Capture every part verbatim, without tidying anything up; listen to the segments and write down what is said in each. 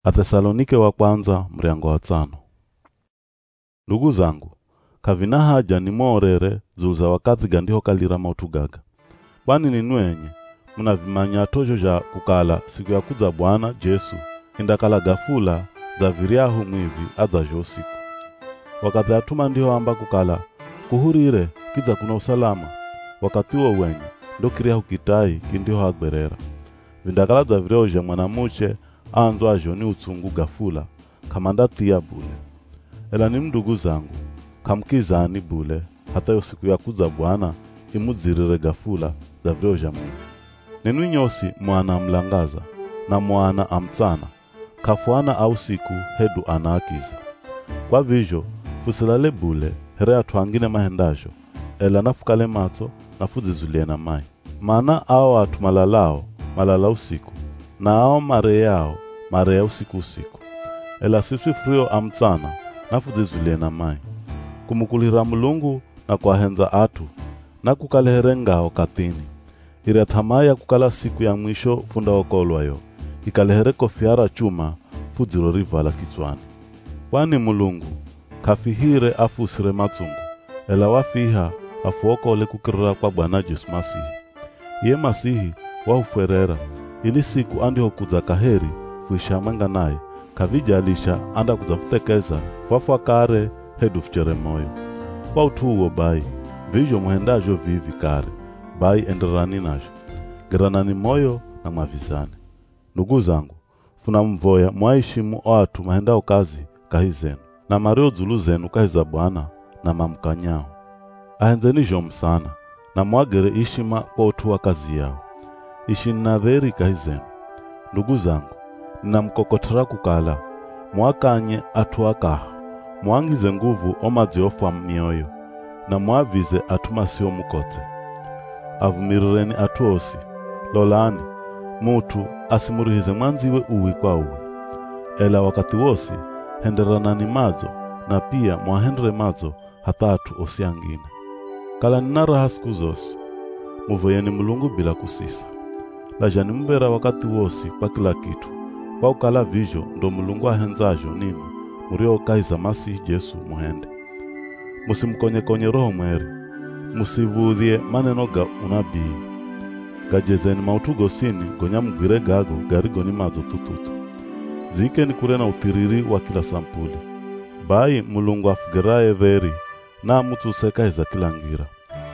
Athesalonike wa kwanza mriango wa tano. Ndugu zangu, kavina haja nimorere zuza wakati gandiho kalira mautugaga. Kwani ninwenye, munavimanya tojo ja kukala siku ya kuza Bwana Jesu, indakala gafula za viriahu mwivi aza josiku. Wakati atuma ndiho amba kukala, kuhurire kiza kuna usalama, wakati uo wenye, ndo kiriahu kitai kindiho hagberera. Vindakala za viriahu ja mwanamuche, anzo ajo ni utungu gafula, kamanda tia bule. Ela ni mndugu zangu, kamkizani bule, hata yo siku ya kuza Bwana imuzirire gafula za viriahu ja Mungu. Nenu nyosi mwana mlangaza, na mwana amtsana, kafuana au siku hedu anaakiza. Kwa vizho, fusilale bule, here atuangine mahendajo, ela nafukale mato, nafuzizulie na mai. Mana ao atumalalao, malala usiku, na ao mare yao, mare ya usiku usiku. Ela sisi frio amtsana, nafuzizulie na mai. Kumukulira Mulungu na kwa henza atu, na kukaleherengao katini. Ire tamaya kukala siku ya mwisho funda okolwayo, ikalehere kofiara chuma, fuziro rivala kichwani. Kwani Mulungu, kafihire afusire matsungu, ela wafiha afuokole kukirira kwa Bwana Jesu Masihi. Iye Masihi wahuferera, ili siku andiho kuza kaheri, fuishamanga naye, kavijalisha anda kuzafutekeza, fafwa kare hedu fuchere moyo. Kwa utuwo bai, vijo muhendajo vivi kare, bai enderani najo, geranani moyo na mavizani. Ndugu zangu, funa mvoya mwaishimu oatu mahendao kazi kahizenu, na mareo zulu zenu kahiza Bwana na mamkanyao. Ahenzeni jom sana, na mwagere ishima kwa utuwa kazi yao. Ishinadheri kahizenu. Ndugu zangu, nina mkokotera kukala, mwakanye atuakaha, mwangize nguvu omaziofa mnioyo, na mwavize atumasio mukote. Avumirireni atuosi, lolani, mutu asimurihize mwanziwe uwi kwa uwi. Ela wakati wosi, henderanani mazo, na pia mwahendre mazo hatatu osiangine. Kala ninaraha siku zosi, muvoyeni Mulungu bila kusisa. Lajani mvera wakati wosi kwa kila kitu, kwa ukala vijo ndo Mulungu ahenzajo nini, murio kaiza Masihi Jesu muhende. Musimkonye konye roho mweri, musivudhie maneno ga unabii. Gajezeni mautugo sini gonya mgwire gago garigo ni mazo tututu. Zike ni kurena utiriri wa kila sampuli. Bai Mulungu afugeraye dheri na mutu sekaiza kila ngira.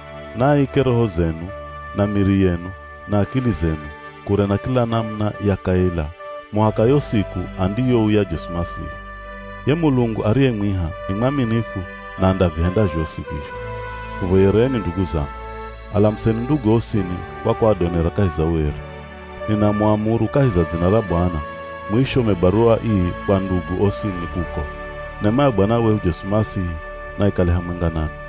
Na ike roho zenu, na miri yenu, na akili zenu, kurena kila namna ya kaila, muhaka yo siku andiyo uya Jesu Masihi. Ye Mulungu arie mwiha ni mwaminifu na anda vihenda josi visho. Fuvoyereni ndugu zangu, alamseni ndugu osini kwa kwa adonera kahiza weri. Nina muamuru kahiza zinara Bwana, mwisho mebarua ii kwa ndugu osini kuko. Nema ya Bwana wehu Jesu Masihi na ikaleha mwenganani.